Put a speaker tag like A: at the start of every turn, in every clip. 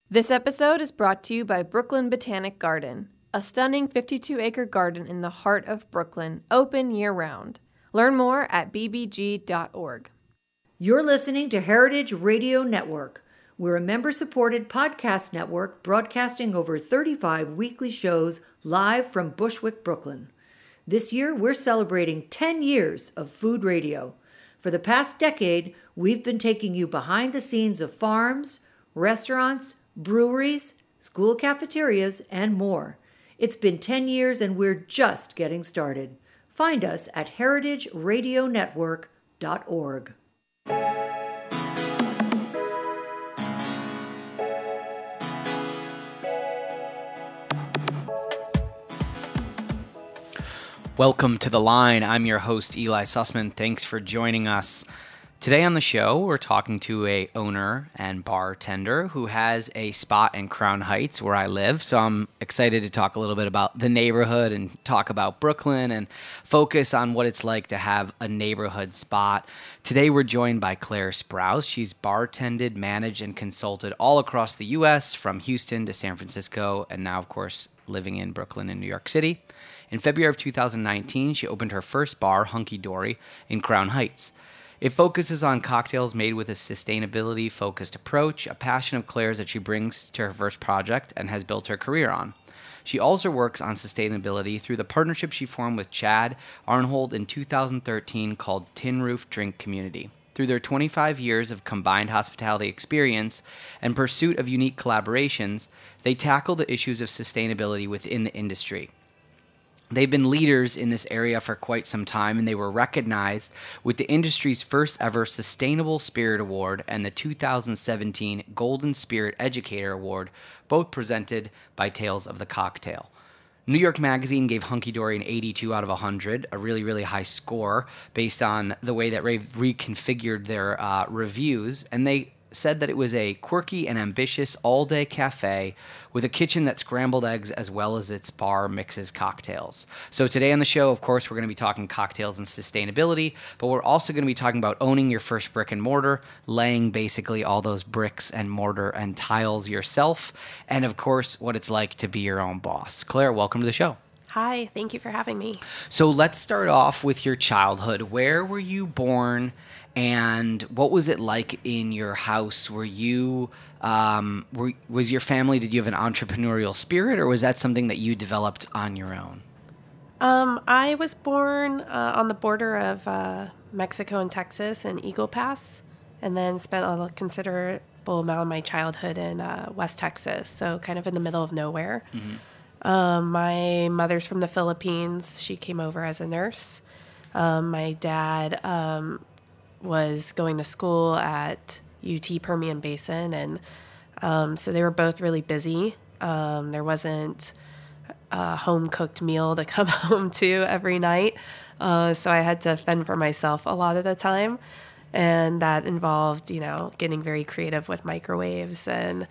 A: This episode is brought to you by Brooklyn Botanic Garden, a stunning 52-acre garden in the heart of Brooklyn, open year-round. Learn more at bbg.org.
B: You're listening to Heritage Radio Network. We're a member-supported podcast network broadcasting over 35 weekly shows live from Bushwick, Brooklyn. This year, we're celebrating 10 years of food radio. For the past decade, we've been taking you behind the scenes of farms, restaurants, breweries, school cafeterias, and more. It's been 10 years and we're just getting started. Find us at heritageradionetwork.org.
C: Welcome to The Line. I'm your host, Eli Sussman. Thanks for joining us. Today on the show, we're talking to a owner and bartender who has a spot in Crown Heights where I live. So I'm excited to talk a little bit about the neighborhood and talk about Brooklyn and focus on what it's like to have a neighborhood spot. Today, we're joined by Claire Sprouse. She's bartended, managed, and consulted all across the U.S., from Houston to San Francisco, and now, of course, living in Brooklyn and New York City. In February of 2019, she opened her first bar, Hunky Dory, in Crown Heights. It focuses on cocktails made with a sustainability-focused approach, a passion of Claire's that she brings to her first project and has built her career on. She also works on sustainability through the partnership she formed with Chad Arnhold in 2013 called Tin Roof Drink Community. Through their 25 years of combined hospitality experience and pursuit of unique collaborations, they tackle the issues of sustainability within the industry. They've been leaders in this area for quite some time, and they were recognized with the industry's first ever Sustainable Spirit Award and the 2017 Golden Spirit Educator Award, both presented by Tales of the Cocktail. New York Magazine gave Hunky Dory an 82 out of 100, a really, really high score based on the way that they've reconfigured their reviews, and they said that it was a quirky and ambitious all-day cafe with a kitchen that scrambled eggs as well as its bar mixes cocktails. So today on the show, of course, we're going to be talking cocktails and sustainability, but we're also going to be talking about owning your first brick and mortar, laying basically all those bricks and mortar and tiles yourself, and of course, what it's like to be your own boss. Claire, welcome to the show.
D: Hi, thank you for having me.
C: So let's start off with your childhood. Where were you born? And what was it like in your house? Were you, was your family, did you have an entrepreneurial spirit, or was that something that you developed on your own?
D: I was born on the border of Mexico and Texas in Eagle Pass, and then spent a considerable amount of my childhood in West Texas, so kind of in the middle of nowhere. Mm-hmm. My mother's from the Philippines. She came over as a nurse. My dad was going to school at UT Permian Basin, and so they were both really busy. There wasn't a home-cooked meal to come home to every night, so I had to fend for myself a lot of the time, and that involved, getting very creative with microwaves and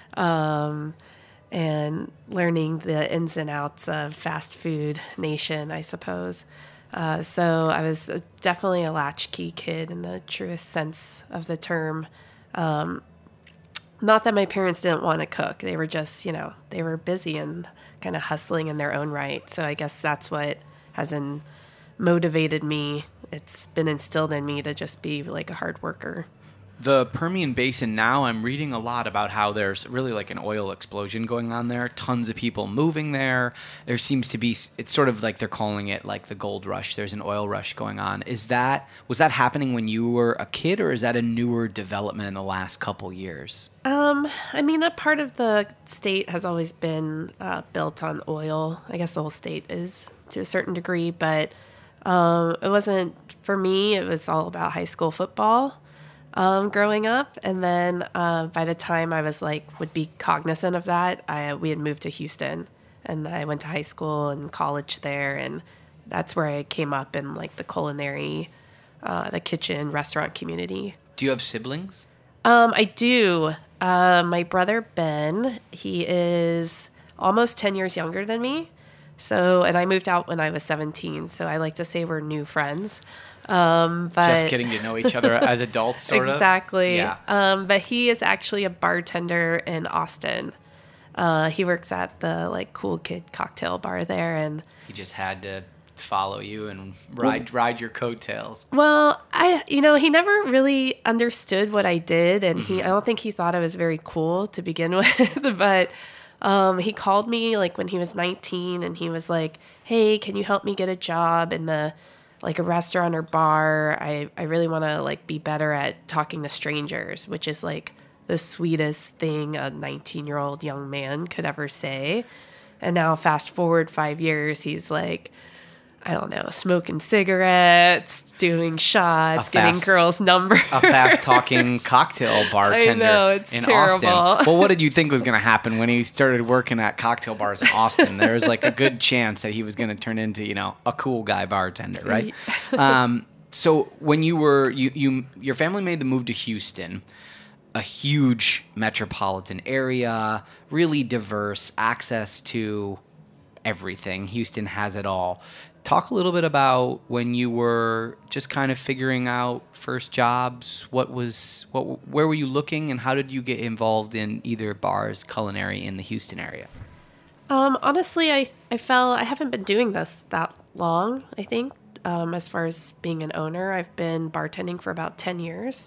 D: learning the ins and outs of fast food nation, I suppose. So I was definitely a latchkey kid in the truest sense of the term. Not that my parents didn't want to cook. They were just, they were busy and kind of hustling in their own right. So I guess that's what has motivated me. It's been instilled in me to just be like a hard worker.
C: The Permian Basin, now I'm reading a lot about how there's really like an oil explosion going on there. Tons of people moving there. There seems to be, it's sort of like they're calling it like the gold rush. There's an oil rush going on. Was that happening when you were a kid, or is that a newer development in the last couple years?
D: A part of the state has always been built on oil. I guess the whole state is to a certain degree, but it wasn't, for me, it was all about high school football. Growing up, and then by the time I was would be cognizant of that, we had moved to Houston, and I went to high school and college there, and that's where I came up in the culinary, the kitchen, restaurant community.
C: Do you have siblings?
D: I do. My brother Ben, he is almost 10 years younger than me, So, and I moved out when I was 17, so I like to say we're new friends. But
C: Just getting to know each other as adults, sort of.
D: Exactly.
C: Yeah.
D: But he is actually a bartender in Austin. He works at the like cool kid cocktail bar there, and
C: He just had to follow you and ride your coattails.
D: well, he never really understood what I did, and I don't think he thought I was very cool to begin with. But he called me like when he was 19, and he was like, "Hey, can you help me get a job in a restaurant or bar? I really want to like be better at talking to strangers," which is like the sweetest thing a 19-year-old young man could ever say. And now fast forward 5 years, he's like, I don't know, smoking cigarettes, doing shots, getting girls' numbers.
C: A fast-talking cocktail bartender
D: I know, it's
C: in
D: terrible.
C: Austin. Well, what did you think was going to happen when he started working at cocktail bars in Austin? There was like a good chance that he was going to turn into, a cool guy bartender, right? So when you were, your family made the move to Houston, a huge metropolitan area, really diverse, access to everything. Houston has it all. Talk a little bit about when you were just kind of figuring out first jobs. Where were you looking, and how did you get involved in either bars, culinary in the Houston area?
D: Honestly, I haven't been doing this that long, I think. As far as being an owner, I've been bartending for about 10 years.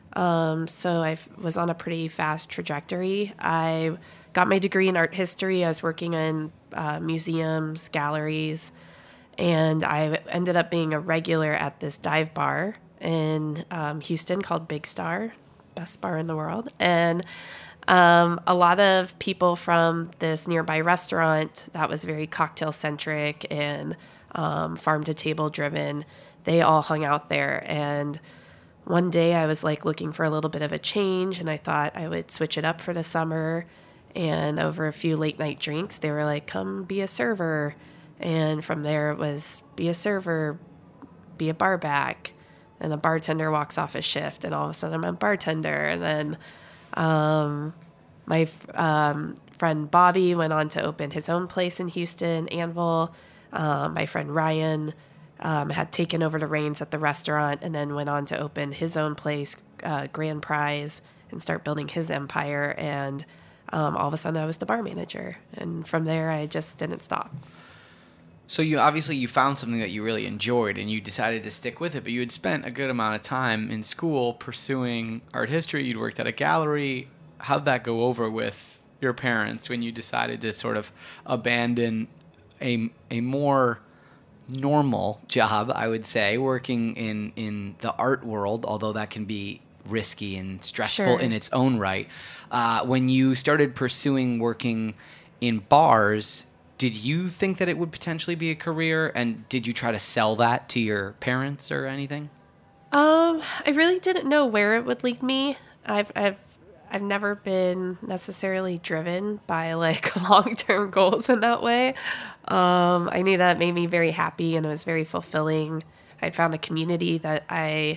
D: So I was on a pretty fast trajectory. I got my degree in art history. I was working in museums, galleries, and I ended up being a regular at this dive bar in Houston called Big Star, best bar in the world. And a lot of people from this nearby restaurant that was very cocktail-centric and farm-to-table driven, they all hung out there. And one day I was like looking for a little bit of a change, and I thought I would switch it up for the summer. And over a few late night drinks, they were like, come be a server. And from there it was be a server, be a bar back. And a bartender walks off a shift, and all of a sudden I'm a bartender. And then my friend Bobby went on to open his own place in Houston, Anvil. My friend Ryan had taken over the reins at the restaurant and then went on to open his own place, Grand Prize, and start building his empire. And all of a sudden I was the bar manager. And from there I just didn't stop.
C: So you found something that you really enjoyed and you decided to stick with it, but you had spent a good amount of time in school pursuing art history. You'd worked at a gallery. How'd that go over with your parents when you decided to sort of abandon a more normal job, I would say, working in the art world, although that can be risky and stressful in its own right. When you started pursuing working in bars, did you think that it would potentially be a career, and did you try to sell that to your parents or anything?
D: I really didn't know where it would lead me. I've never been necessarily driven by like long-term goals in that way. I knew that made me very happy and it was very fulfilling. I'd found a community that I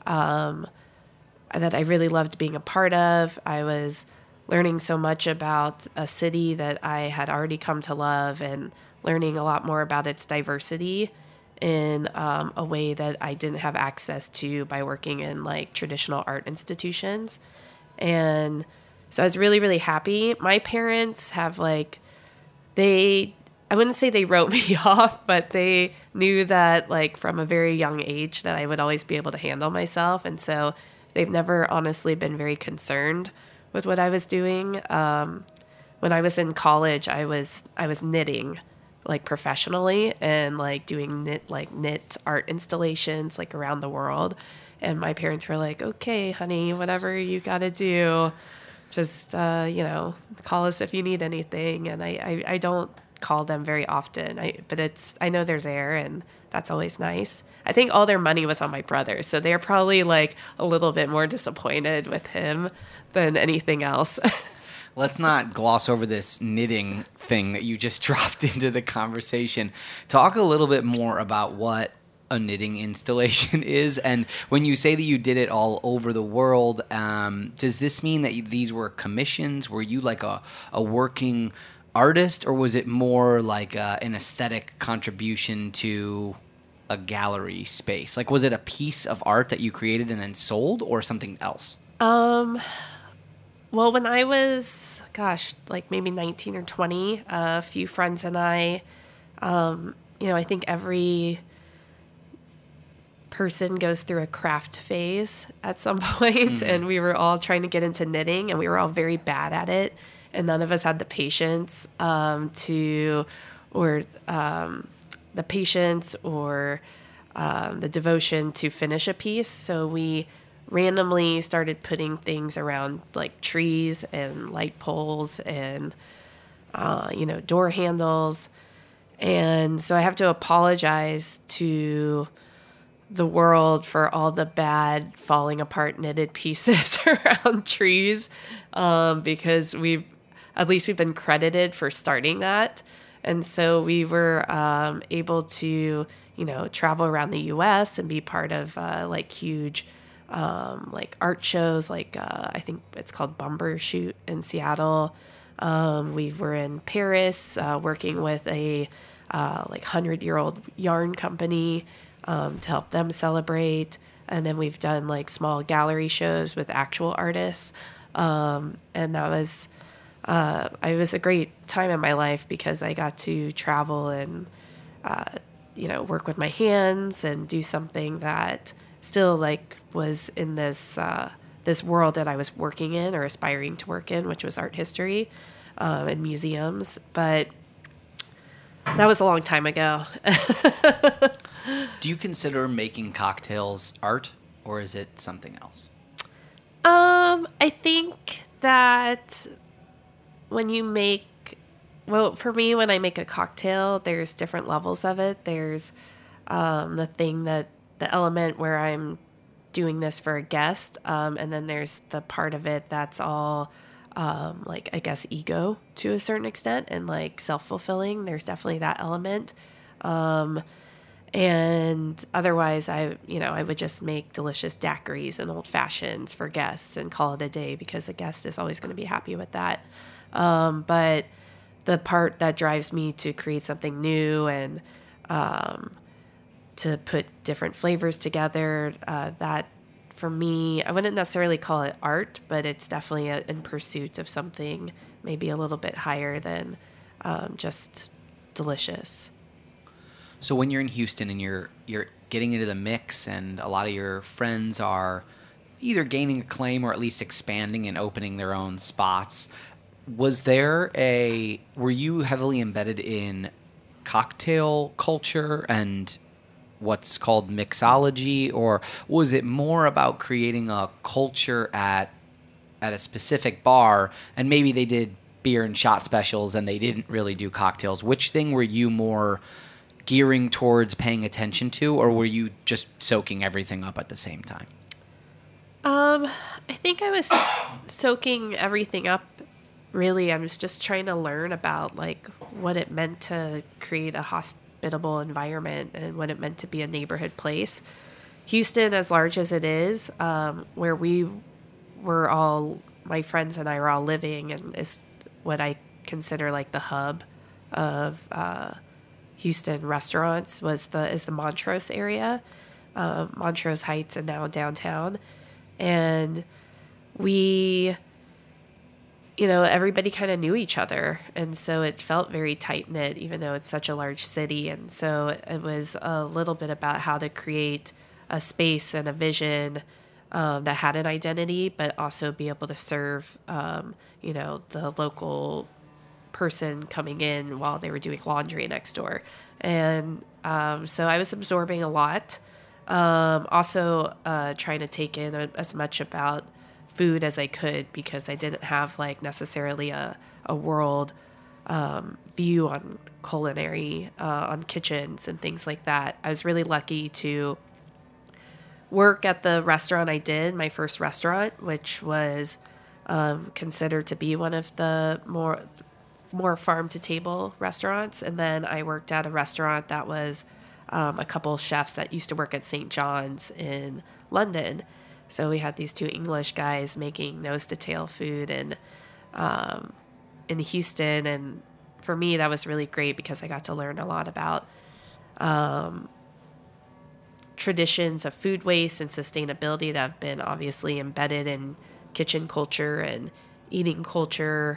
D: really loved being a part of. I was learning so much about a city that I had already come to love and learning a lot more about its diversity in a way that I didn't have access to by working in like traditional art institutions. And so I was really, really happy. My parents have like, I wouldn't say they wrote me off, but they knew that like from a very young age that I would always be able to handle myself. And so they've never honestly been very concerned with what I was doing. When I was in college, I was knitting like professionally and like doing knit art installations like around the world. And my parents were like, okay, honey, whatever you got to do, just, call us if you need anything. And I don't call them very often, but I know they're there and that's always nice. I think all their money was on my brother. So they're probably like a little bit more disappointed with him than anything else.
C: Let's not gloss over this knitting thing that you just dropped into the conversation. Talk a little bit more about what a knitting installation is, and when you say that you did it all over the world, does this mean that these were commissions? Were you like a working artist, or was it more like an aesthetic contribution to a gallery space? Like, was it a piece of art that you created and then sold, or something else?
D: Well, when I was, like maybe 19 or 20, a few friends and I, I think every person goes through a craft phase at some point, and we were all trying to get into knitting, and we were all very bad at it, and none of us had the patience the devotion to finish a piece. So we randomly started putting things around like trees and light poles and, door handles. And so I have to apologize to the world for all the bad falling apart knitted pieces around trees, because we've been credited for starting that. And so we were able to, travel around the U.S. and be part of huge art shows, I think it's called Bumbershoot in Seattle. We were in Paris working with a 100-year-old yarn company to help them celebrate. And then we've done like small gallery shows with actual artists. And that was, it was a great time in my life because I got to travel and, work with my hands and do something that still was in this world that I was working in or aspiring to work in, which was art history and museums. But that was a long time ago.
C: Do you consider making cocktails art, or is it something else?
D: I think that for me, when I make a cocktail, there's different levels of it. There's the element where I'm doing this for a guest, and then there's the part of it that's all I guess ego to a certain extent and like self-fulfilling. There's definitely that element. And otherwise I would just make delicious daiquiris and old fashions for guests and call it a day because a guest is always going to be happy with that. But the part that drives me to create something new and to put different flavors together, that for me, I wouldn't necessarily call it art, but it's definitely in pursuit of something maybe a little bit higher than just delicious.
C: So when you're in Houston and you're getting into the mix and a lot of your friends are either gaining acclaim or at least expanding and opening their own spots, were you heavily embedded in cocktail culture and what's called mixology, or was it more about creating a culture at a specific bar and maybe they did beer and shot specials and they didn't really do cocktails? Which thing were you more gearing towards paying attention to, or were you just soaking everything up at the same time?
D: I think I was soaking everything up. Really, I was just trying to learn about what it meant to create a hospitable environment and what it meant to be a neighborhood place. Houston, as large as it is, where we were all, my friends and I were all living, and is what I consider the hub of Houston restaurants is the Montrose area, Montrose Heights, and now downtown. And we, everybody kind of knew each other. And so it felt very tight knit, even though it's such a large city. And so it was a little bit about how to create a space and a vision that had an identity, but also be able to serve, the local person coming in while they were doing laundry next door. And so I was absorbing a lot. Also trying to take in as much about food as I could, because I didn't have necessarily a world view on culinary, on kitchens and things like that. I was really lucky to work at the restaurant I did, my first restaurant, which was considered to be one of the more farm-to-table restaurants. And then I worked at a restaurant that was a couple chefs that used to work at St. John's in London. So we had these two English guys making nose-to-tail food in Houston, and for me, that was really great because I got to learn a lot about traditions of food waste and sustainability that have been obviously embedded in kitchen culture and eating culture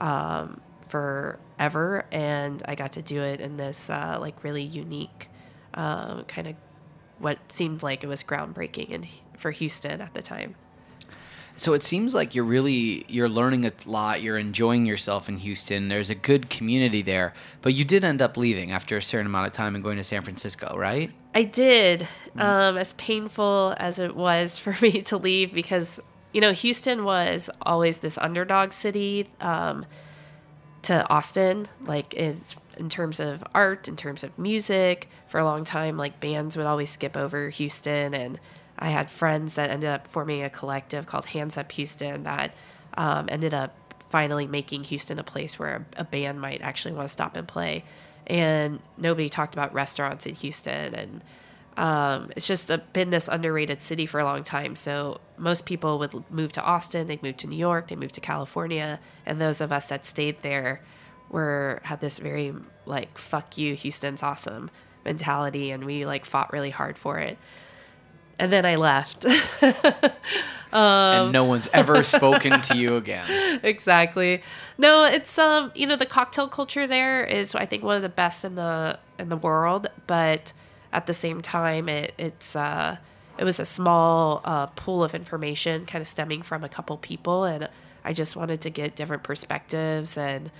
D: forever. And I got to do it in this like really unique kind of what seemed like it was groundbreaking for Houston at the time.
C: So it seems like you're learning a lot. You're enjoying yourself in Houston. There's a good community there, but you did end up leaving after a certain amount of time and going to San Francisco, right?
D: I did, as painful as it was for me to leave, because, you know, Houston was always this underdog city to Austin, like is in terms of art, in terms of music. For a long time, like bands would always skip over Houston, and I had friends that ended up forming a collective called Hands Up Houston that ended up finally making Houston a place where a band might actually want to stop and play. And nobody talked about restaurants in Houston. And it's just been this underrated city for a long time. So most people would move to Austin, they'd move to New York, they moved to California. And those of us that stayed there had this very like, fuck you, Houston's awesome mentality. And we like fought really hard for it. And then I left.
C: And no one's ever spoken to you again.
D: Exactly. No, it's you know, the cocktail culture there is, I think, one of the best in the world. But at the same time, it was a small pool of information, kind of stemming from a couple people, and I just wanted to get different perspectives. And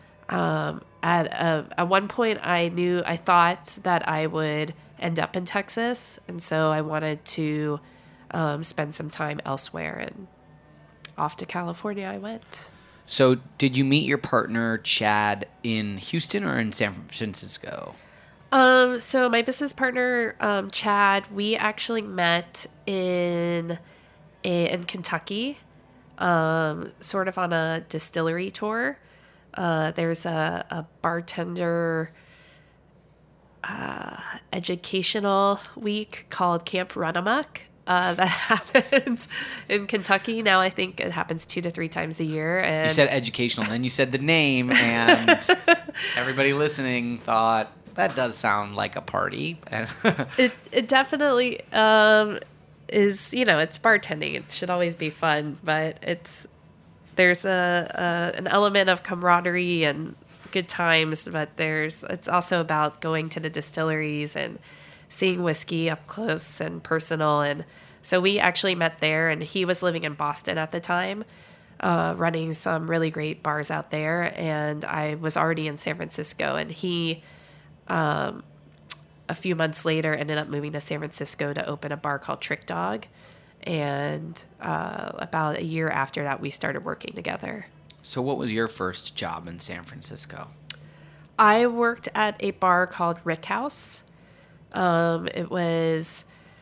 D: at one point, I thought that I would end up in Texas, and so I wanted to spend some time elsewhere, and off to California I went.
C: So did you meet your partner Chad in Houston or in San Francisco?
D: So my business partner Chad, we actually met in Kentucky, sort of on a distillery tour. There's a bartender educational week called Camp Run-A-Muck that happens in Kentucky. Now I think it happens 2 to 3 times a year. And
C: you said educational, and then you said the name, and everybody listening thought, that does sound like a party.
D: It definitely is, you know, it's bartending. It should always be fun, but there's an element of camaraderie and good times, but it's also about going to the distilleries and seeing whiskey up close and personal. And so we actually met there, and he was living in Boston at the time, running some really great bars out there. And I was already in San Francisco, and he, a few months later, ended up moving to San Francisco to open a bar called Trick Dog. And about a year after that, we started working together.
C: So what was your first job in San Francisco?
D: I worked at a bar called Rick House. It was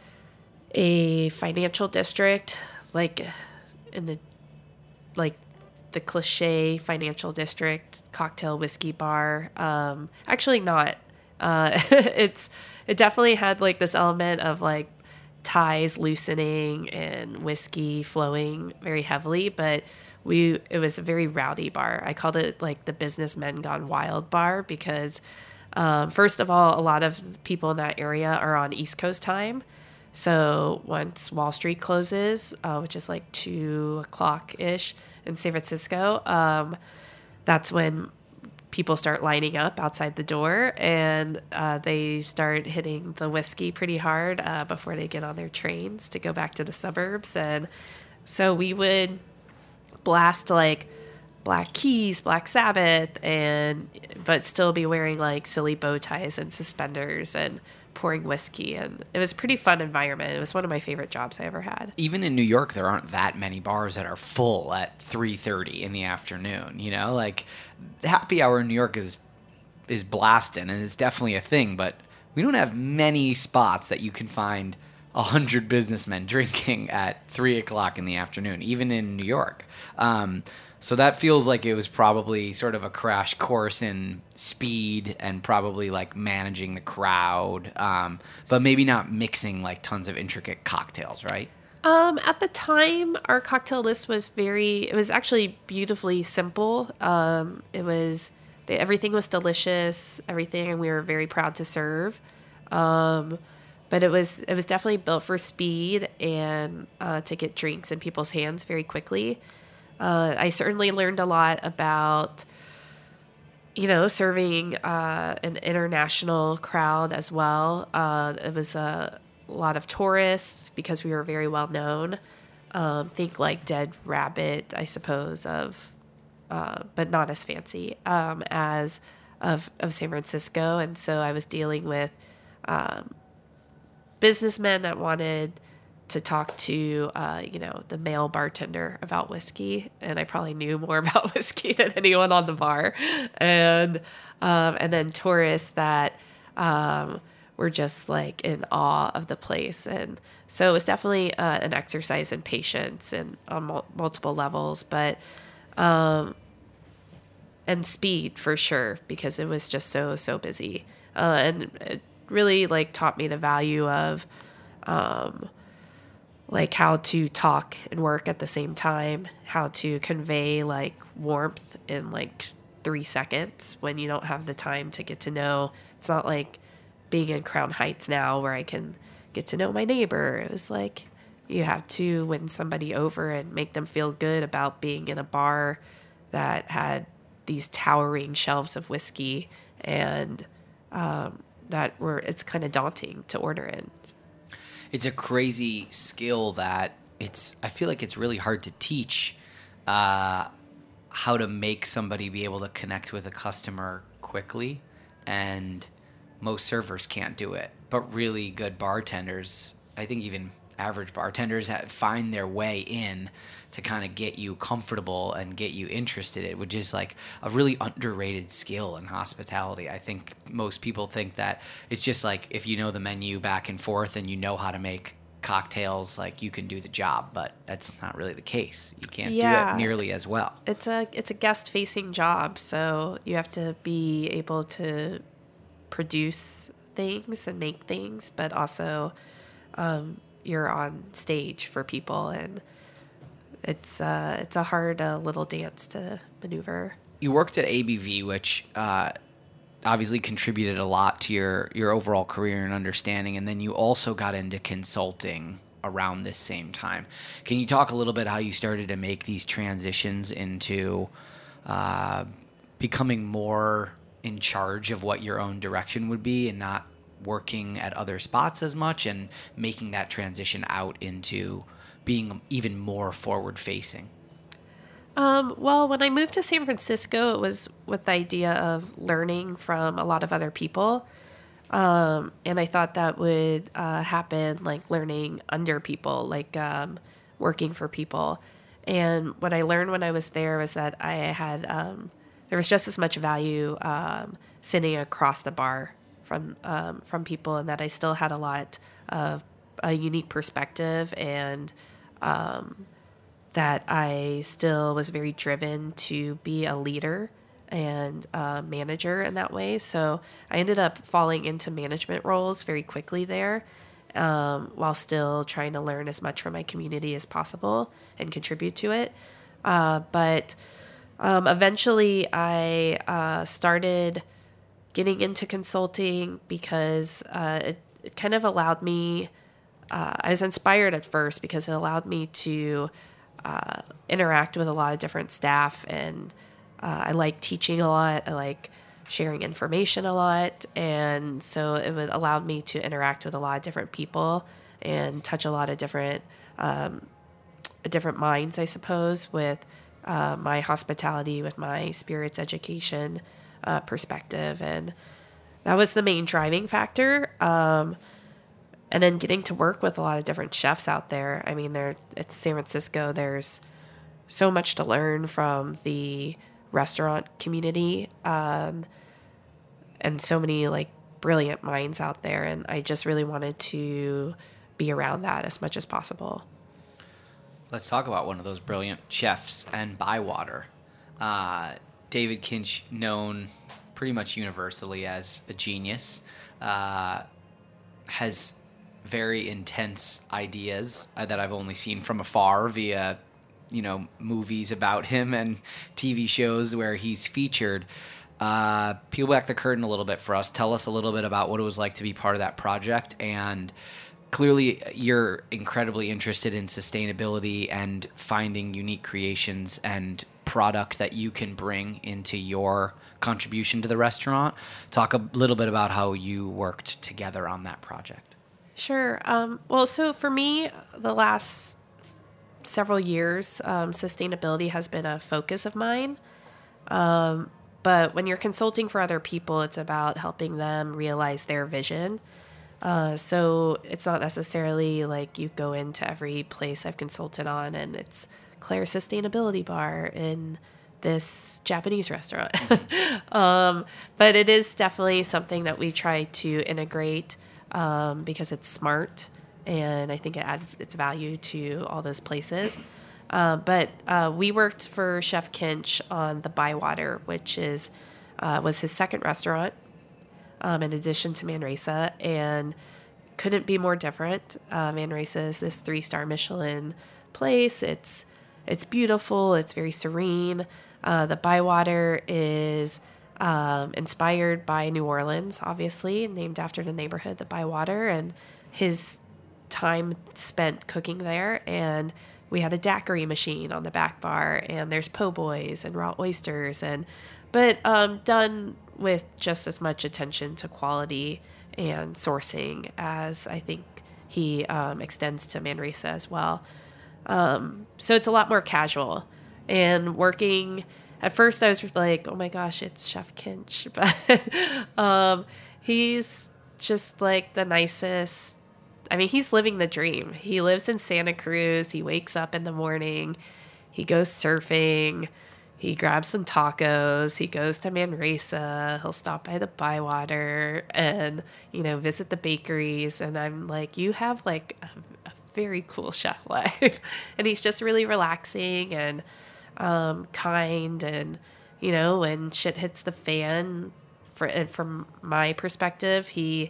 D: a financial district, like in the cliche financial district cocktail whiskey bar. Actually not. It definitely had like this element of like ties loosening and whiskey flowing very heavily, but it was a very rowdy bar. I called it like the businessmen gone wild bar because, first of all, a lot of people in that area are on East Coast time. So once Wall Street closes, which is like 2:00-ish in San Francisco, that's when people start lining up outside the door, and they start hitting the whiskey pretty hard before they get on their trains to go back to the suburbs. And so we would blast like Black Keys, Black Sabbath, but still be wearing like silly bow ties and suspenders and pouring whiskey. And it was a pretty fun environment. It was one of my favorite jobs I ever had.
C: Even in New York, there aren't that many bars that are full at 3:30 in the afternoon. You know, like happy hour in New York is blasting, and it's definitely a thing. But we don't have many spots that you can find 100 businessmen drinking at 3:00 in the afternoon, even in New York. So that feels like it was probably sort of a crash course in speed and probably like managing the crowd, but maybe not mixing like tons of intricate cocktails, right?
D: At the time, our cocktail list was it was actually beautifully simple. It was everything was delicious, everything, and we were very proud to serve. But it was definitely built for speed and to get drinks in people's hands very quickly. I certainly learned a lot about, serving an international crowd as well. It was a lot of tourists because we were very well known. Think like Dead Rabbit, I suppose, but not as fancy as of San Francisco. And so I was dealing with businessmen that wanted to talk to, the male bartender about whiskey, and I probably knew more about whiskey than anyone on the bar, and then tourists that were just like in awe of the place, and so it was definitely an exercise in patience and on multiple levels, but and speed for sure, because it was just so busy, and it really like taught me the value of like how to talk and work at the same time, how to convey like warmth in like 3 seconds when you don't have the time to get to know. It's not like being in Crown Heights now where I can get to know my neighbor. It was like you have to win somebody over and make them feel good about being in a bar that had these towering shelves of whiskey, and it's kind of daunting to order in.
C: It's a crazy skill that I feel like it's really hard to teach how to make somebody be able to connect with a customer quickly, and most servers can't do it. But really good bartenders, I think even average bartenders, find their way in to kind of get you comfortable and get you interested, which is like a really underrated skill in hospitality. I think most people think that it's just like if you know the menu back and forth and you know how to make cocktails, like you can do the job, but that's not really the case. You can't do it nearly as well.
D: It's a guest facing job, so you have to be able to produce things and make things, but also you're on stage for people, and it's a hard little dance to maneuver.
C: You worked at ABV, which obviously contributed a lot to your overall career and understanding, and then you also got into consulting around this same time. Can you talk a little bit how you started to make these transitions into becoming more in charge of what your own direction would be and not working at other spots as much, and making that transition out into being even more forward-facing?
D: Well, when I moved to San Francisco, it was with the idea of learning from a lot of other people. And I thought that would happen, like learning under people, like working for people. And what I learned when I was there was that I had, there was just as much value sitting across the bar from people, and that I still had a lot of a unique perspective, and that I still was very driven to be a leader and a manager in that way. So I ended up falling into management roles very quickly there, while still trying to learn as much from my community as possible and contribute to it. But eventually I started getting into consulting because it kind of allowed me, I was inspired at first because it allowed me to interact with a lot of different staff, and I like teaching a lot. I like sharing information a lot, and so it would allow me to interact with a lot of different people and touch a lot of different minds, I suppose, with my hospitality, with my spirits education perspective, and that was the main driving factor. And then getting to work with a lot of different chefs out there. I mean, at San Francisco, there's so much to learn from the restaurant community, and so many like brilliant minds out there. And I just really wanted to be around that as much as possible.
C: Let's talk about one of those brilliant chefs and Bywater. David Kinch, known pretty much universally as a genius, has very intense ideas that I've only seen from afar via, movies about him and TV shows where he's featured. Peel back the curtain a little bit for us. Tell us a little bit about what it was like to be part of that project. And clearly you're incredibly interested in sustainability and finding unique creations and product that you can bring into your contribution to the restaurant. Talk a little bit about how you worked together on that project.
D: Sure. Well, so for me, the last several years, sustainability has been a focus of mine. But when you're consulting for other people, it's about helping them realize their vision. So it's not necessarily like you go into every place I've consulted on and it's Claire's Sustainability Bar in this Japanese restaurant. But it is definitely something that we try to integrate because it's smart and I think it adds its value to all those places. But we worked for Chef Kinch on the Bywater, which was his second restaurant in addition to Manresa, and couldn't be more different. Manresa is this 3-star Michelin place. It's beautiful. It's very serene. The Bywater is inspired by New Orleans, obviously, named after the neighborhood, the Bywater, and his time spent cooking there. And we had a daiquiri machine on the back bar, and there's po' boys and raw oysters, but done with just as much attention to quality and sourcing as I think he extends to Manresa as well. So it's a lot more casual. And working, at first I was like, oh my gosh, it's Chef Kinch. But he's just like the nicest. I mean, he's living the dream. He lives in Santa Cruz. He wakes up in the morning. He goes surfing. He grabs some tacos. He goes to Manresa. He'll stop by the Bywater and, visit the bakeries. And I'm like, you have like a very cool chef life. And he's just really relaxing and kind. And, when shit hits the fan, from my perspective, he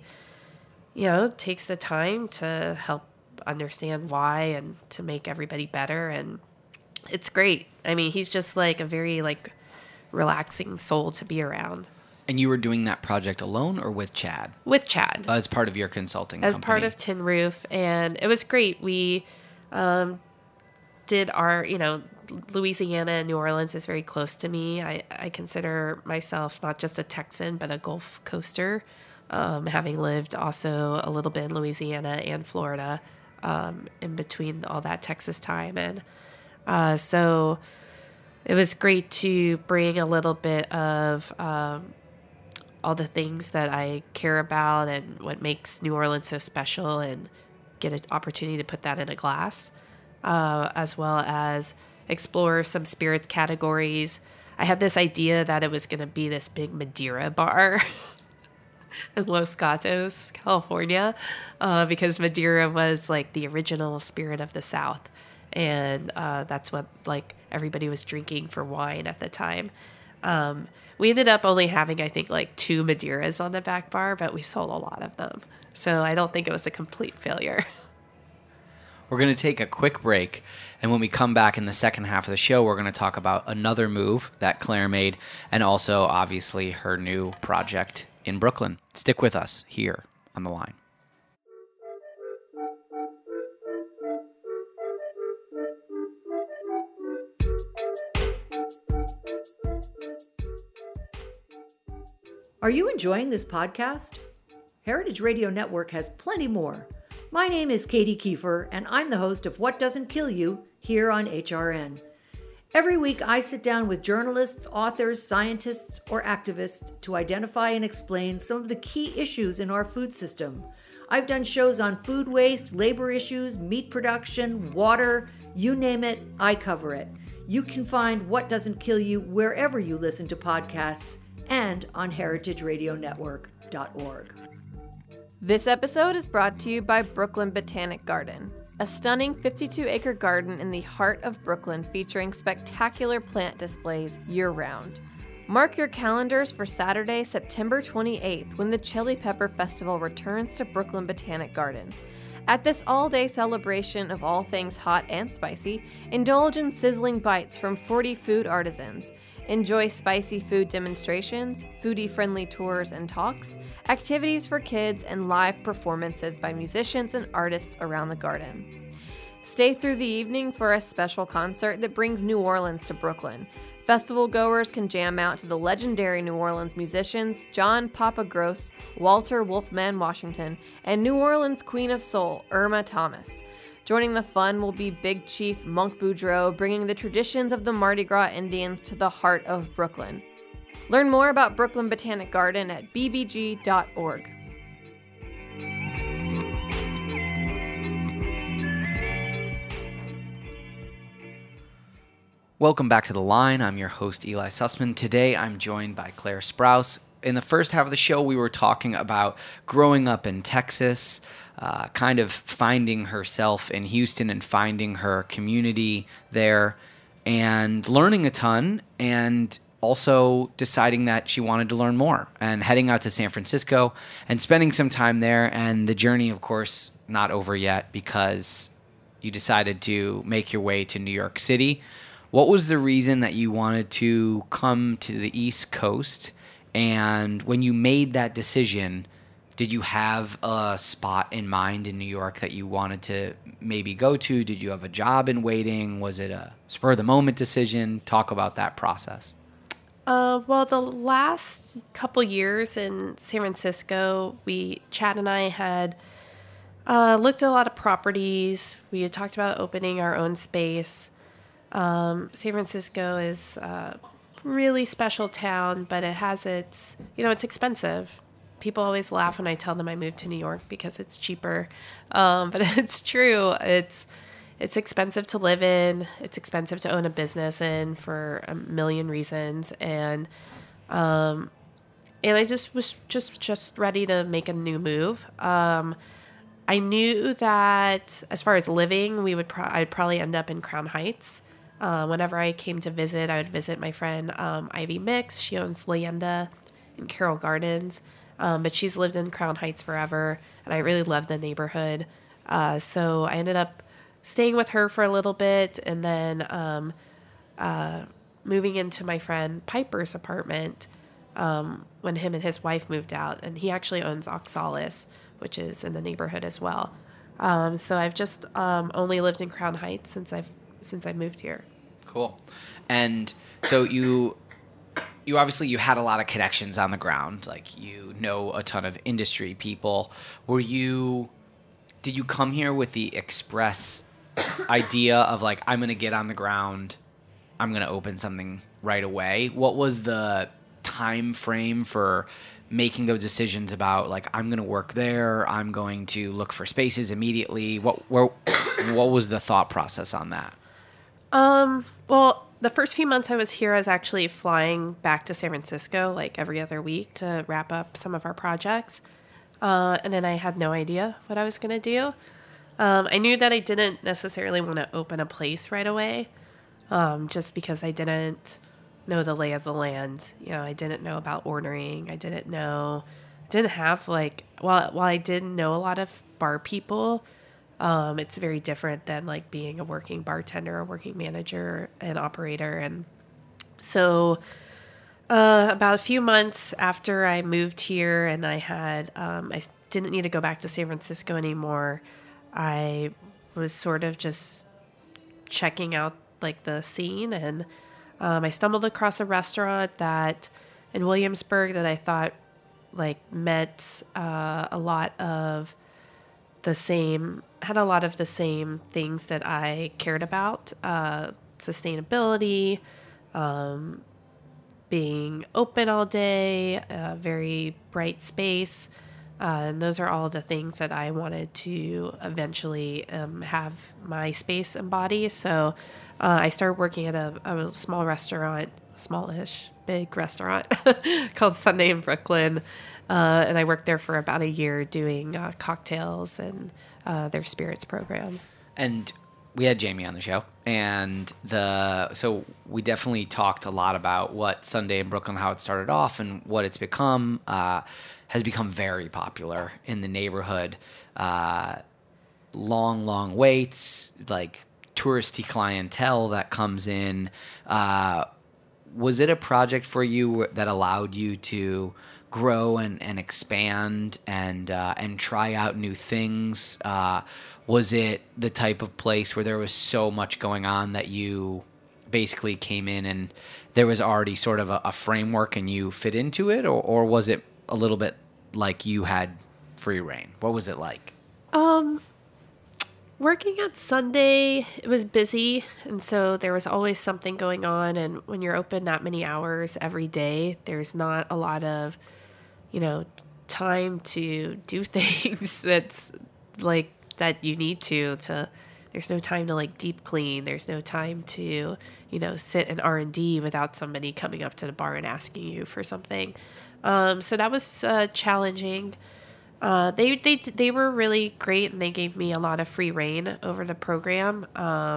D: takes the time to help understand why and to make everybody better. And it's great. I mean, he's just like a very relaxing soul to be around.
C: And you were doing that project alone or with Chad?
D: With Chad.
C: As part of your consulting
D: As
C: company?
D: part of Tin Roof. And it was great. We did our, Louisiana and New Orleans is very close to me. I consider myself not just a Texan, but a Gulf coaster. Having lived also a little bit in Louisiana and Florida in between all that Texas time. And so it was great to bring a little bit of all the things that I care about and what makes New Orleans so special and get an opportunity to put that in a glass, as well as explore some spirit categories. I had this idea that it was going to be this big Madeira bar in Los Gatos, California, because Madeira was like the original spirit of the South. And that's what everybody was drinking for wine at the time. We ended up only having, I think, 2 Madeiras on the back bar, but we sold a lot of them. So I don't think it was a complete failure.
C: We're going to take a quick break, and when we come back in the second half of the show, we're going to talk about another move that Claire made, and also, obviously, her new project in Brooklyn. Stick with us here on The Line.
B: Are you enjoying this podcast? Heritage Radio Network has plenty more. My name is Katie Kiefer, and I'm the host of What Doesn't Kill You here on HRN. Every week, I sit down with journalists, authors, scientists, or activists to identify and explain some of the key issues in our food system. I've done shows on food waste, labor issues, meat production, water, you name it, I cover it. You can find What Doesn't Kill You wherever you listen to podcasts and on heritageradionetwork.org.
A: This episode is brought to you by Brooklyn Botanic Garden, a stunning 52-acre garden in the heart of Brooklyn featuring spectacular plant displays year-round. Mark your calendars for Saturday, September 28th, when the Chili Pepper Festival returns to Brooklyn Botanic Garden. At this all-day celebration of all things hot and spicy, indulge in sizzling bites from 40 food artisans. Enjoy spicy food demonstrations, foodie-friendly tours and talks, activities for kids, and live performances by musicians and artists around the garden. Stay through the evening for a special concert that brings New Orleans to Brooklyn. Festival goers can jam out to the legendary New Orleans musicians John Papa Gross, Walter Wolfman Washington, and New Orleans Queen of Soul, Irma Thomas. Joining the fun will be Big Chief Monk Boudreaux, bringing the traditions of the Mardi Gras Indians to the heart of Brooklyn. Learn more about Brooklyn Botanic Garden at bbg.org.
C: Welcome back to The Line. I'm your host, Eli Sussman. Today, I'm joined by Claire Sprouse. In the first half of the show, we were talking about growing up in Texas, kind of finding herself in Houston and finding her community there and learning a ton, and also deciding that she wanted to learn more and heading out to San Francisco and spending some time there. And the journey, of course, not over yet because you decided to make your way to New York City. What was the reason that you wanted to come to the East Coast? And when you made that decision, did you have a spot in mind in New York that you wanted to maybe go to? Did you have a job in waiting? Was it a spur-of-the-moment decision? Talk about that process.
D: Well, the last couple years in San Francisco, Chad and I had looked at a lot of properties. We had talked about opening our own space. San Francisco is a really special town, but it has it's expensive. People always laugh when I tell them I moved to New York because it's cheaper. But it's true. It's expensive to live in. It's expensive to own a business in for a million reasons. And I just was just ready to make a new move. I knew that as far as living, I'd probably end up in Crown Heights. Whenever I came to visit, I would visit my friend Ivy Mix. She owns Leyenda in Carroll Gardens, but she's lived in Crown Heights forever, and I really love the neighborhood. So I ended up staying with her for a little bit, and then moving into my friend Piper's apartment when him and his wife moved out, and he actually owns Oxalis, which is in the neighborhood as well. So I've just only lived in Crown Heights since I moved here.
C: Cool. And so you obviously you had a lot of connections on the ground, like you know a ton of industry people. Did you come here with the express idea of like, I'm going to get on the ground, I'm going to open something right away? What was the time frame for making those decisions about like, I'm going to work there, I'm going to look for spaces immediately? What was the thought process on that?
D: Well, the first few months I was here, I was actually flying back to San Francisco like every other week to wrap up some of our projects. And then I had no idea what I was going to do. I knew that I didn't necessarily want to open a place right away, just because I didn't know the lay of the land. I didn't know about ordering. I didn't have while I did know a lot of bar people, it's very different than like being a working bartender, a working manager, and operator. And so about a few months after I moved here and I didn't need to go back to San Francisco anymore, I was sort of just checking out like the scene, and I stumbled across a restaurant in Williamsburg that I thought like met a lot of the same things that I cared about, sustainability, being open all day, a very bright space. And those are all the things that I wanted to eventually have my space embody. So I started working at a small restaurant, smallish, big restaurant called Sunday in Brooklyn. And I worked there for about a year doing cocktails and their spirits program. And
C: we had Jamie on the show, and so we definitely talked a lot about what Sunday in Brooklyn, how it started off, and what it's become. Has become very popular in the neighborhood. Long waits, like touristy clientele that comes in. was it a project for you that allowed you to grow and expand and try out new things? Was it the type of place where there was so much going on that you basically came in and there was already sort of a framework and you fit into it, or was it a little bit like you had free reign? What was it like?
D: Working at Sunday, it was busy, and so there was always something going on. And when you're open that many hours every day, there's not a lot of, time to do things that's like that you need to. There's no time to like deep clean. There's no time to, sit in R&D without somebody coming up to the bar and asking you for something. So that was challenging. They were really great, and they gave me a lot of free reign over the program.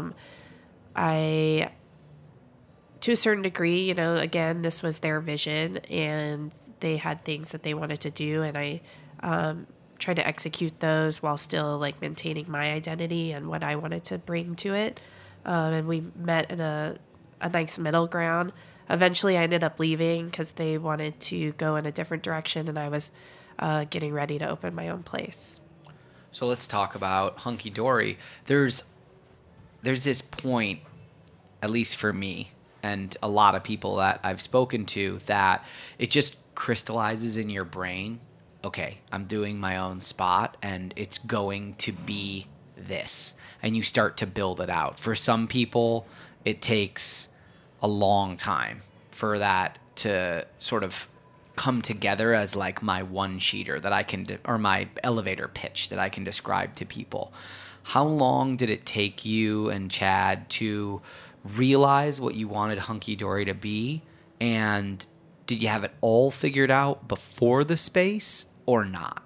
D: I, to a certain degree, again, this was their vision, and they had things that they wanted to do, and I tried to execute those while still like maintaining my identity and what I wanted to bring to it. And we met in a nice middle ground. Eventually, I ended up leaving because they wanted to go in a different direction, and I was getting ready to open my own place.
C: So let's talk about Hunky Dory. There's this point, at least for me and a lot of people that I've spoken to, that it just crystallizes in your brain. Okay, I'm doing my own spot and it's going to be this. And you start to build it out. For some people, it takes a long time for that to sort of come together as like my one-sheeter that I can, or my elevator pitch that I can describe to people. How long did it take you and Chad to realize what you wanted Hunky Dory to be? And did you have it all figured out before the space or not?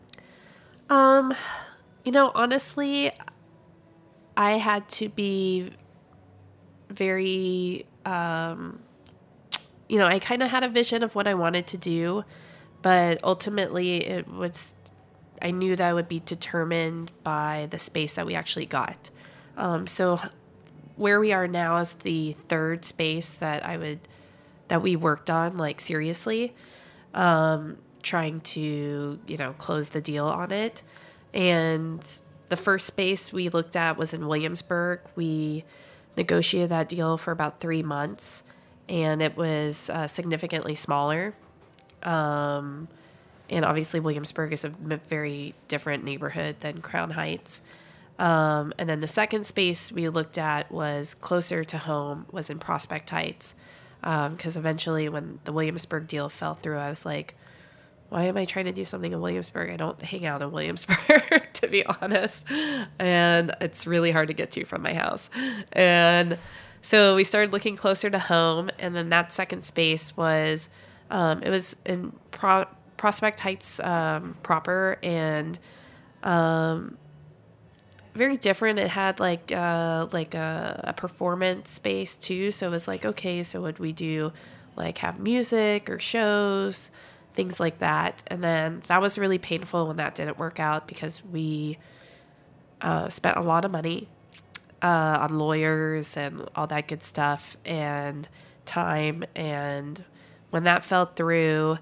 D: Honestly, I had to be very, I kind of had a vision of what I wanted to do, but ultimately I knew that I would be determined by the space that we actually got. So where we are now is the third space that we worked on, like seriously, trying to, close the deal on it. And the first space we looked at was in Williamsburg. We negotiated that deal for about 3 months, and it was significantly smaller. And obviously Williamsburg is a very different neighborhood than Crown Heights. And then the second space we looked at was closer to home, was in Prospect Heights. Because eventually when the Williamsburg deal fell through, I was like, why am I trying to do something in Williamsburg? I don't hang out in Williamsburg, to be honest. And it's really hard to get to from my house. And so we started looking closer to home. And then that second space was, it was in Prospect Heights proper, and very different. It had like a performance space too. So it was like, okay, so would we do like have music or shows, things like that. And then that was really painful when that didn't work out, because we spent a lot of money on lawyers and all that good stuff and time. And when that fell through,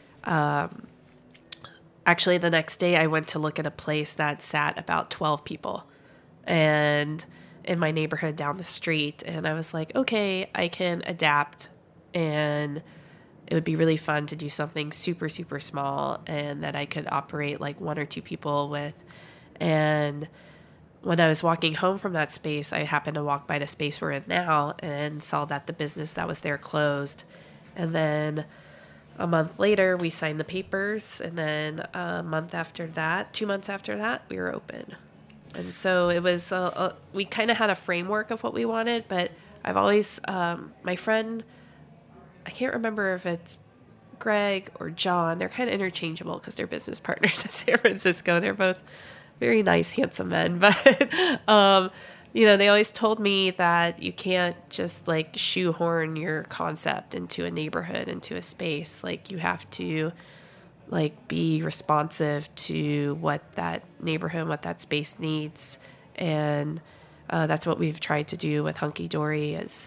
D: actually the next day I went to look at a place that sat about 12 people and in my neighborhood down the street. And I was like, okay, I can adapt, and it would be really fun to do something super, super small and that I could operate like 1 or 2 people with. And when I was walking home from that space, I happened to walk by the space we're in now and saw that the business that was there closed. And then a month later, we signed the papers. And then a month after that, 2 months after that, we were open. And so it was, we kind of had a framework of what we wanted, but I've always, my friend, I can't remember if it's Greg or John. They're kind of interchangeable because they're business partners in San Francisco. They're both very nice, handsome men. But, they always told me that you can't just like shoehorn your concept into a neighborhood, into a space. Like you have to like be responsive to what that neighborhood, what that space needs. And that's what we've tried to do with Hunky Dory, is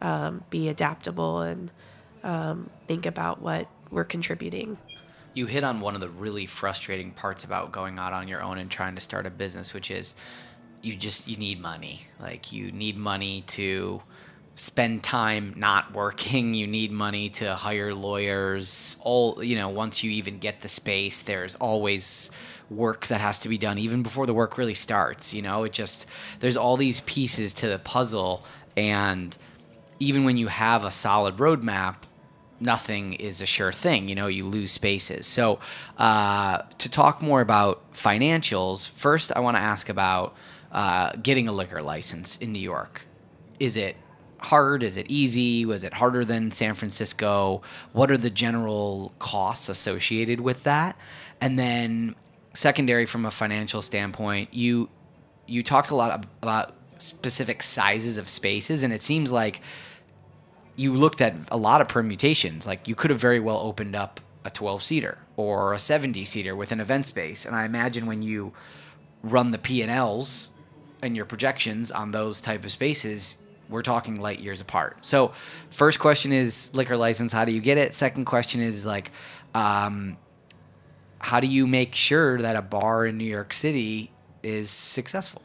D: be adaptable and think about what we're contributing.
C: You hit on one of the really frustrating parts about going out on your own and trying to start a business, which is you need money. Like, you need money to spend time not working. You need money to hire lawyers. Once you even get the space, there's always work that has to be done even before the work really starts. There's all these pieces to the puzzle. And even when you have a solid roadmap, nothing is a sure thing. You lose spaces. So to talk more about financials, first I want to ask about getting a liquor license in New York. Is it hard? Is it easy? Was it harder than San Francisco? What are the general costs associated with that? And then secondary, from a financial standpoint, you talked a lot about specific sizes of spaces, and it seems like you looked at a lot of permutations. Like, you could have very well opened up a 12-seater or a 70-seater with an event space. And I imagine when you run the P&Ls and your projections on those type of spaces, we're talking light years apart. So first question is liquor license. How do you get it? Second question is how do you make sure that a bar in New York City is successful?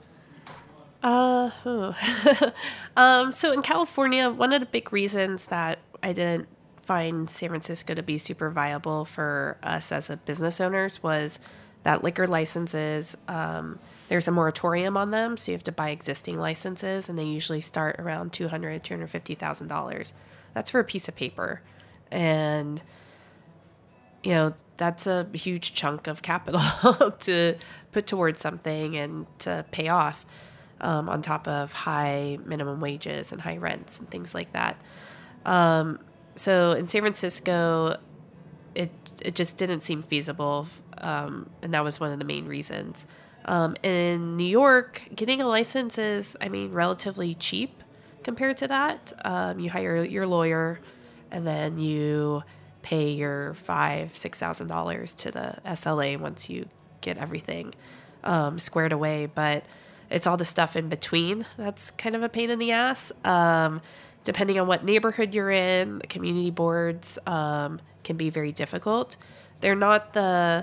D: So in California, one of the big reasons that I didn't find San Francisco to be super viable for us as a business owners was that liquor licenses, there's a moratorium on them. So you have to buy existing licenses, and they usually start around $250,000. That's for a piece of paper. And, that's a huge chunk of capital to put towards something and to pay off. On top of high minimum wages and high rents and things like that. So in San Francisco, it just didn't seem feasible, and that was one of the main reasons. In New York, getting a license is, relatively cheap compared to that. You hire your lawyer, and then you pay your $5,000-$6,000 to the SLA once you get everything squared away. But it's all the stuff in between that's kind of a pain in the ass. Depending on what neighborhood you're in, the community boards can be very difficult. They're not the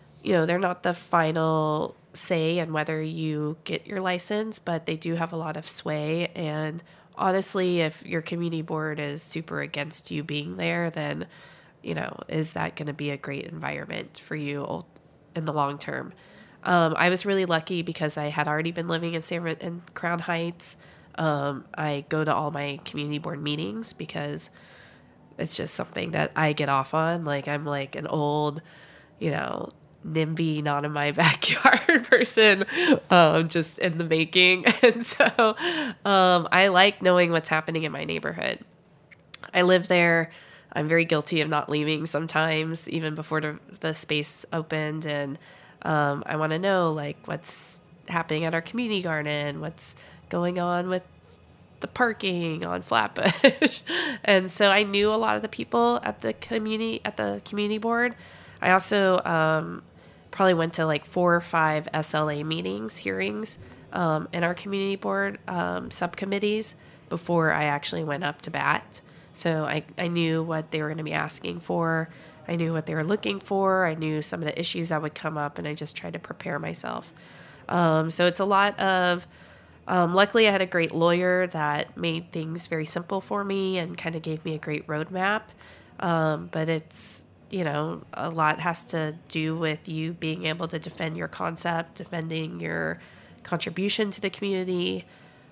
D: final say on whether you get your license, but they do have a lot of sway. And honestly, if your community board is super against you being there, then, is that going to be a great environment for you in the long term? I was really lucky because I had already been living in Crown Heights. I go to all my community board meetings because it's just something that I get off on. Like, I'm like an old, NIMBY, not in my backyard person, just in the making. And so I like knowing what's happening in my neighborhood. I live there. I'm very guilty of not leaving sometimes, even before the space opened. And I want to know, what's happening at our community garden, what's going on with the parking on Flatbush. And so I knew a lot of the people at the community board. I also probably went to 4 or 5 SLA hearings in our community board subcommittees before I actually went up to bat. So I knew what they were going to be asking for. I knew what they were looking for. I knew some of the issues that would come up, and I just tried to prepare myself. So it's a lot of, luckily I had a great lawyer that made things very simple for me and kind of gave me a great roadmap. But it's, a lot has to do with you being able to defend your concept, defending your contribution to the community.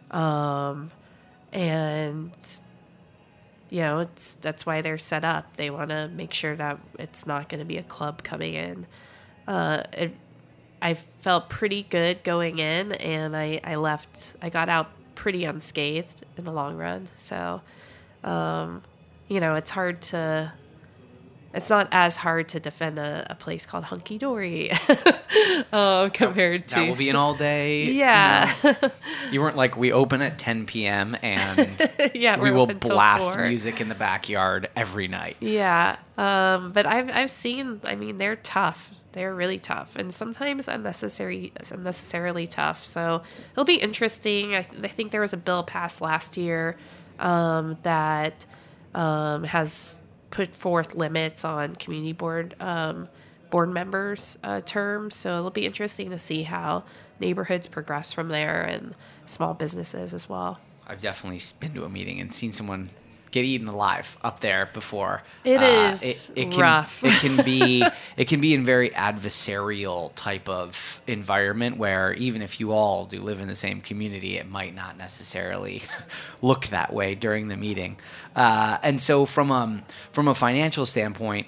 D: That's why they're set up. They want to make sure that it's not going to be a club coming in. I felt pretty good going in, and I got out pretty unscathed in the long run. So, it's not as hard to defend a place called Hunky Dory compared to...
C: That will be an all day.
D: Yeah.
C: You weren't like, we open at 10 p.m. and
D: yeah,
C: we will blast music in the backyard every night.
D: Yeah. But I've seen, they're tough. They're really tough, and sometimes unnecessarily tough. So it'll be interesting. I think there was a bill passed last year that has put forth limits on community board members' terms. So it'll be interesting to see how neighborhoods progress from there, and small businesses as well.
C: I've definitely been to a meeting and seen someone get eaten alive up there before.
D: It is rough.
C: It can be in very adversarial type of environment where even if you all do live in the same community, it might not necessarily look that way during the meeting. And so from a financial standpoint,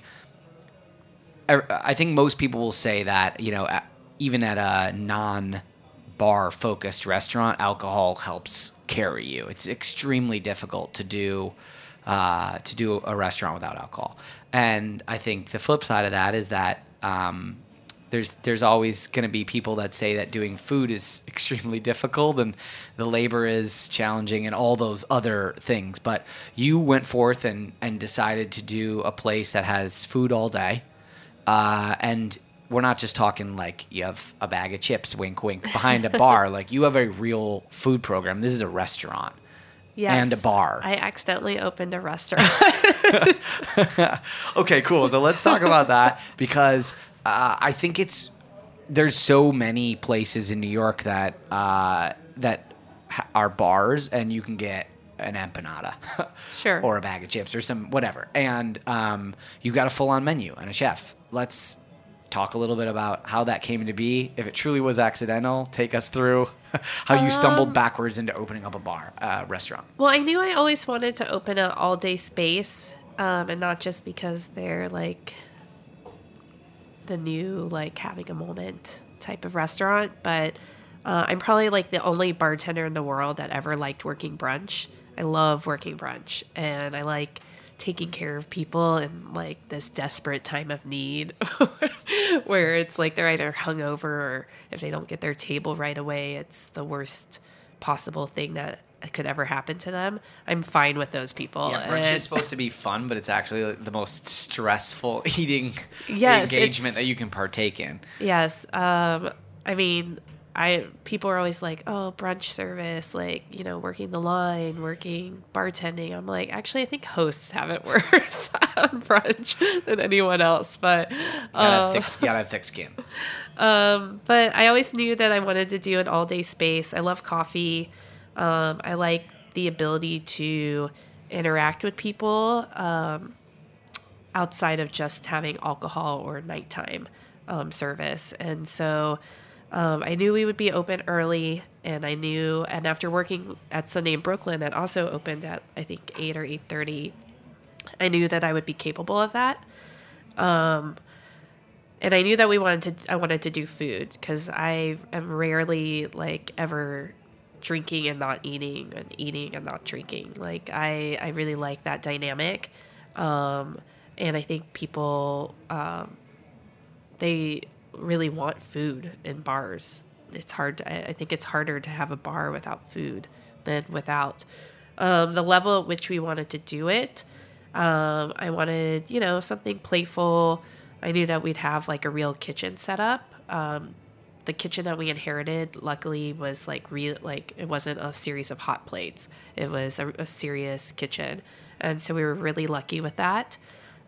C: I think most people will say that, even at a non-bar focused restaurant, alcohol helps carry you. It's extremely difficult to do a restaurant without alcohol. And I think the flip side of that is that there's always going to be people that say that doing food is extremely difficult and the labor is challenging and all those other things. But you went forth and decided to do a place that has food all day. And we're not just talking like you have a bag of chips, wink, wink, behind a bar. Like you have a real food program. This is a restaurant. Yes, and a bar.
D: I accidentally opened a restaurant.
C: Okay, cool. So let's talk about that because I think there's so many places in New York that are bars and you can get an empanada,
D: sure,
C: or a bag of chips or some whatever, and you've got a full-on menu and a chef. Let's talk a little bit about how that came to be. If it truly was accidental, take us through how you stumbled backwards into opening up a restaurant.
D: Well, I knew I always wanted to open an all-day space, and not just because they're like the new like having a moment type of restaurant, but I'm probably like the only bartender in the world that ever liked working brunch. I love working brunch, and I like taking care of people in like this desperate time of need where it's like they're either hungover or if they don't get their table right away, it's the worst possible thing that could ever happen to them. I'm fine with those people.
C: Yeah, brunch is supposed to be fun, but it's actually the most stressful eating engagement that you can partake in.
D: Yes. I mean, people are always like, oh, brunch service, like, working the line, working bartending. I'm like, actually, I think hosts have it worse on brunch than anyone else. But
C: you gotta have thick skin.
D: But I always knew that I wanted to do an all-day space. I love coffee. I like the ability to interact with people outside of just having alcohol or nighttime service. And so I knew we would be open early, and and after working at Sunday in Brooklyn, that also opened at, I think, 8 or 8:30, I knew that I would be capable of that. And I knew that I wanted to do food, because I am rarely like ever drinking and not eating and eating and not drinking. Like I really like that dynamic. And I think people, they really want food in bars. I think it's harder to have a bar without food than without. The level at which we wanted to do it, I wanted, something playful. I knew that we'd have like a real kitchen set up. The kitchen that we inherited, luckily, was like real. Like it wasn't a series of hot plates. It was a serious kitchen, and so we were really lucky with that.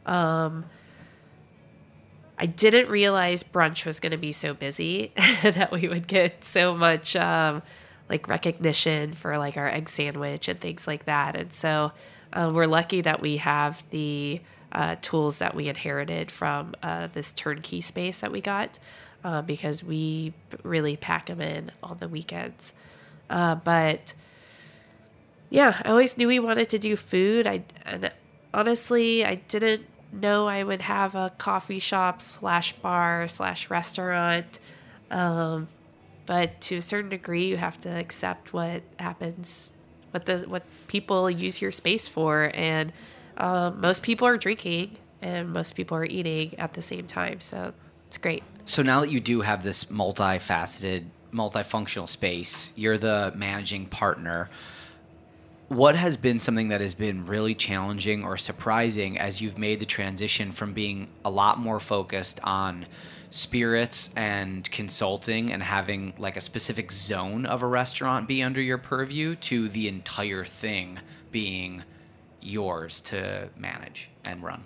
D: I didn't realize brunch was going to be so busy that we would get so much like recognition for like our egg sandwich and things like that. And so we're lucky that we have the tools that we inherited from this turnkey space that we got, because we really pack them in on the weekends. But yeah, I always knew we wanted to do food. And honestly, I didn't know I would have a coffee shop /bar/restaurant. But to a certain degree, you have to accept what happens, what people use your space for. And most people are drinking and most people are eating at the same time. So it's great.
C: So now that you do have this multifaceted, multifunctional space, you're the managing partner. What has been something that has been really challenging or surprising as you've made the transition from being a lot more focused on spirits and consulting and having like a specific zone of a restaurant be under your purview to the entire thing being yours to manage and run?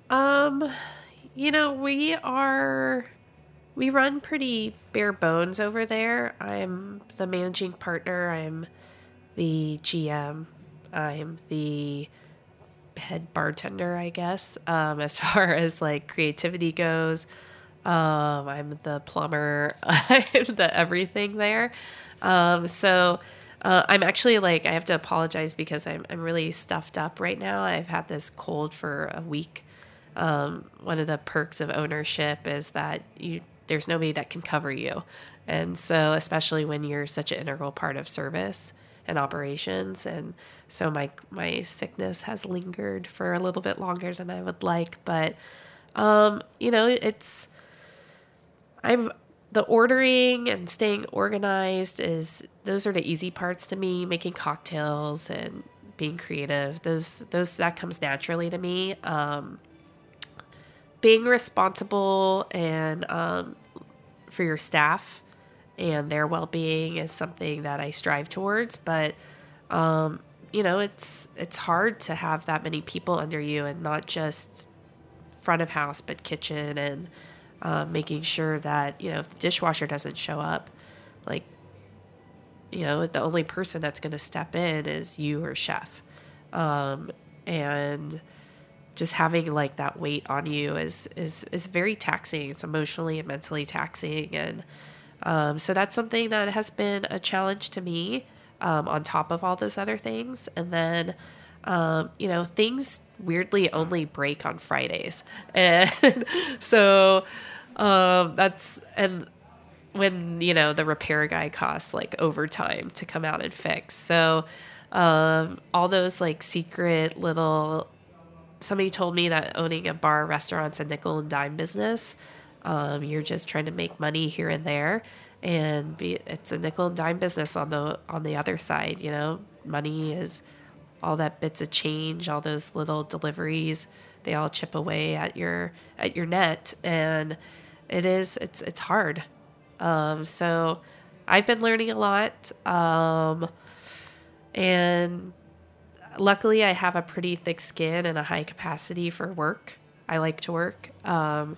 D: We run pretty bare bones over there. I'm the managing partner. I'm the GM. I'm the head bartender, I guess, as far as like creativity goes. I'm the plumber. I'm the everything there. I'm actually I have to apologize because I'm really stuffed up right now. I've had this cold for a week. One of the perks of ownership is that there's nobody that can cover you. And so, especially when you're such an integral part of service and operations. And so my sickness has lingered for a little bit longer than I would like. But, the ordering and staying organized those are the easy parts to me. Making cocktails and being creative, that comes naturally to me. Being responsible and for your staff and their well-being is something that I strive towards. But it's hard to have that many people under you, and not just front of house but kitchen, and making sure that if the dishwasher doesn't show up, the only person that's going to step in is you or chef, and just having that weight on you is very taxing. It's emotionally and mentally taxing. And so that's something that has been a challenge to me, on top of all those other things. And then, things weirdly only break on Fridays. And so and when, the repair guy costs overtime to come out and fix. So all those secret little... Somebody told me that owning a bar or restaurant's a nickel and dime business. You're just trying to make money here and there, and it's a nickel and dime business on the other side. Money is all that bits of change, all those little deliveries. They all chip away at your net, and it's hard. So I've been learning a lot, and luckily, I have a pretty thick skin and a high capacity for work. I like to work. And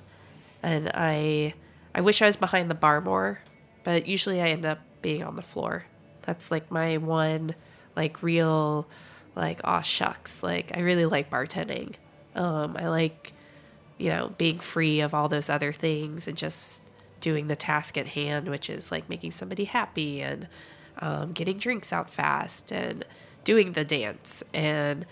D: I wish I was behind the bar more, but usually I end up being on the floor. That's my one, real, aw shucks. I really like bartending. I like, being free of all those other things and just doing the task at hand, which is making somebody happy and getting drinks out fast and doing the dance. And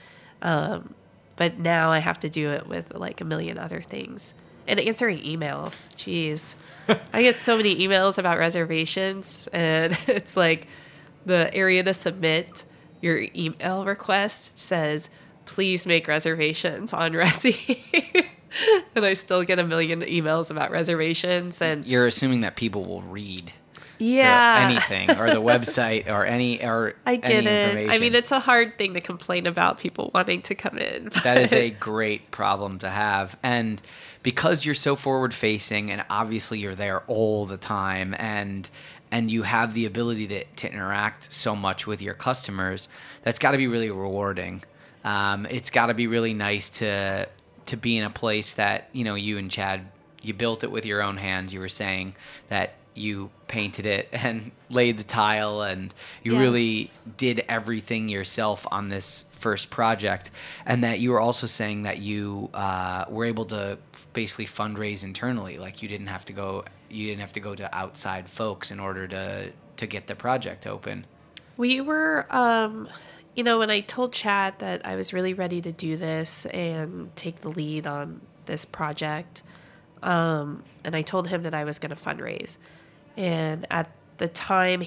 D: but now I have to do it with a million other things, and answering emails. Jeez, I get so many emails about reservations, and it's the area to submit your email request says, please make reservations on Resi. And I still get a million emails about reservations. And
C: you're assuming that people will read anything, or the website, or any information.
D: I mean, it's a hard thing to complain about, people wanting to come in.
C: That is a great problem to have. And because you're so forward facing, and obviously you're there all the time, and you have the ability to interact so much with your customers, that's got to be really rewarding. It's got to be really nice to be in a place that, you and Chad, you built it with your own hands. You were saying that you painted it and laid the tile, and you really did everything yourself on this first project. And that you were also saying that you were able to basically fundraise internally. You didn't have to go to outside folks in order to get the project open.
D: We were, when I told Chad that I was really ready to do this and take the lead on this project, and I told him that I was going to fundraise. And at the time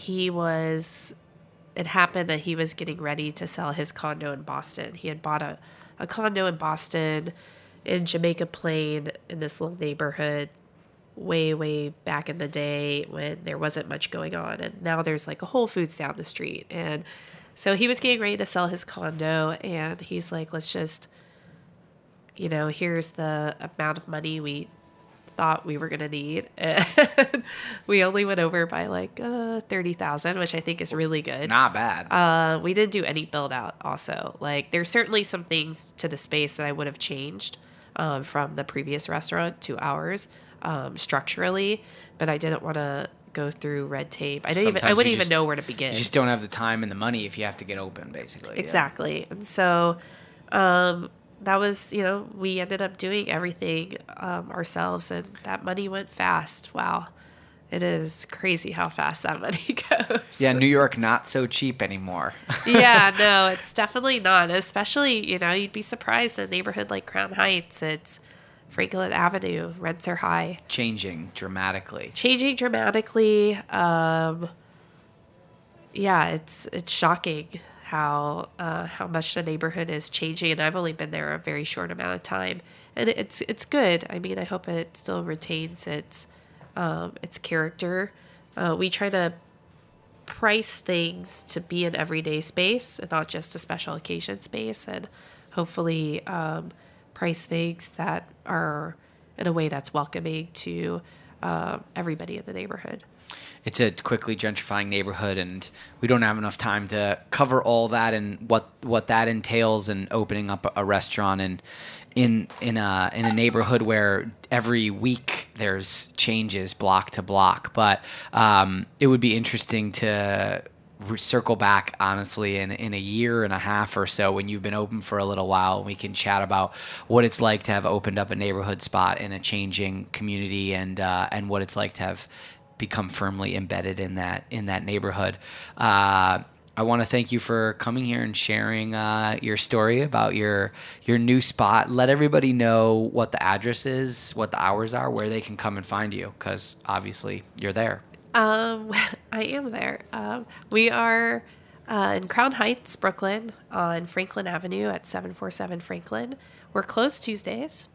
D: it happened that he was getting ready to sell his condo in Boston. He had bought a condo in Boston, in Jamaica Plain, in this little neighborhood way, way back in the day when there wasn't much going on. And now there's a Whole Foods down the street. And so he was getting ready to sell his condo, and he's let's just, here's the amount of money we thought we were going to need. And we only went over by like 30,000, which I think is really good.
C: Not bad.
D: We didn't do any build out also. Like there's certainly some things to the space that I would have changed from the previous restaurant to ours structurally, but I didn't want to go through red tape. I wouldn't even know where to begin.
C: You just don't have the time and the money if you have to get open, basically.
D: Exactly. Yeah. And so that was, we ended up doing everything ourselves, and that money went fast. Wow. It is crazy how fast that money goes.
C: Yeah, New York, not so cheap anymore.
D: Yeah, no, it's definitely not. Especially, you'd be surprised in a neighborhood like Crown Heights. It's Franklin Avenue. Rents are high.
C: Changing dramatically.
D: Yeah, it's shocking how much the neighborhood is changing, and I've only been there a very short amount of time, and it's good. I mean, I hope it still retains its character. We try to price things to be an everyday space and not just a special occasion space, and hopefully price things that are in a way that's welcoming to everybody in the neighborhood.
C: It's a quickly gentrifying neighborhood, and we don't have enough time to cover all that and what that entails, and opening up a restaurant in a neighborhood where every week there's changes block to block. But it would be interesting to circle back, honestly, in a year and a half or so, when you've been open for a little while. We can chat about what it's like to have opened up a neighborhood spot in a changing community, and what it's like to have become firmly embedded in that neighborhood. I want to thank you for coming here and sharing your story about your new spot. Let everybody know what the address is, what the hours are, where they can come and find you, because obviously you're there.
D: I am there. We are in Crown Heights, Brooklyn, on Franklin Avenue at 747 Franklin. We're closed Tuesdays,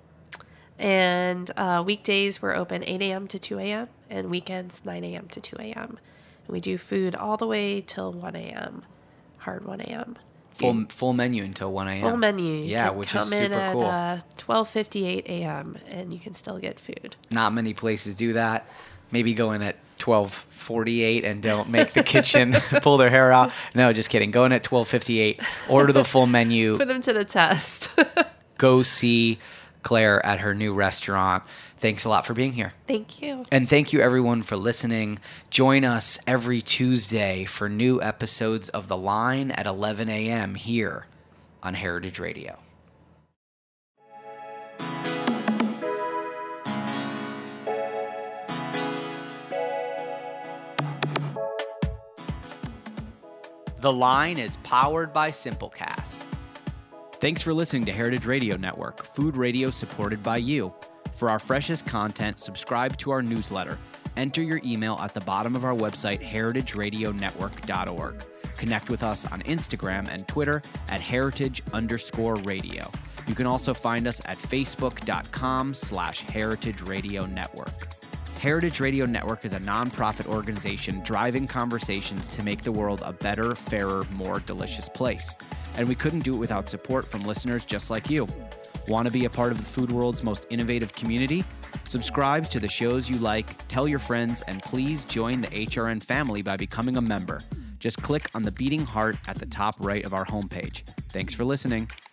D: and weekdays we're open 8 a.m. to 2 a.m. and weekends 9 a.m. to 2 a.m. And we do food all the way till 1 a.m., hard 1 a.m.
C: Full menu until 1 a.m.
D: Full menu.
C: Yeah, which is super cool.
D: Come in at 12:58 a.m. and you can still get food.
C: Not many places do that. Maybe go in at 12:48 and don't make the kitchen pull their hair out. No, just kidding. Go in at 12:58. Order the full menu.
D: Put them to the test.
C: Go see Claire at her new restaurant. Thanks a lot for being here.
D: Thank you.
C: And thank you, everyone, for listening. Join us every Tuesday for new episodes of The Line at 11 a.m. here on Heritage Radio. The Line is powered by Simplecast. Thanks for listening to Heritage Radio Network, food radio supported by you. For our freshest content, subscribe to our newsletter. Enter your email at the bottom of our website, heritageradionetwork.org. Connect with us on Instagram and Twitter at heritage_radio. You can also find us at facebook.com/Heritage Radio Network. Heritage Radio Network is a nonprofit organization driving conversations to make the world a better, fairer, more delicious place. And we couldn't do it without support from listeners just like you. Want to be a part of the food world's most innovative community? Subscribe to the shows you like, tell your friends, and please join the HRN family by becoming a member. Just click on the beating heart at the top right of our homepage. Thanks for listening.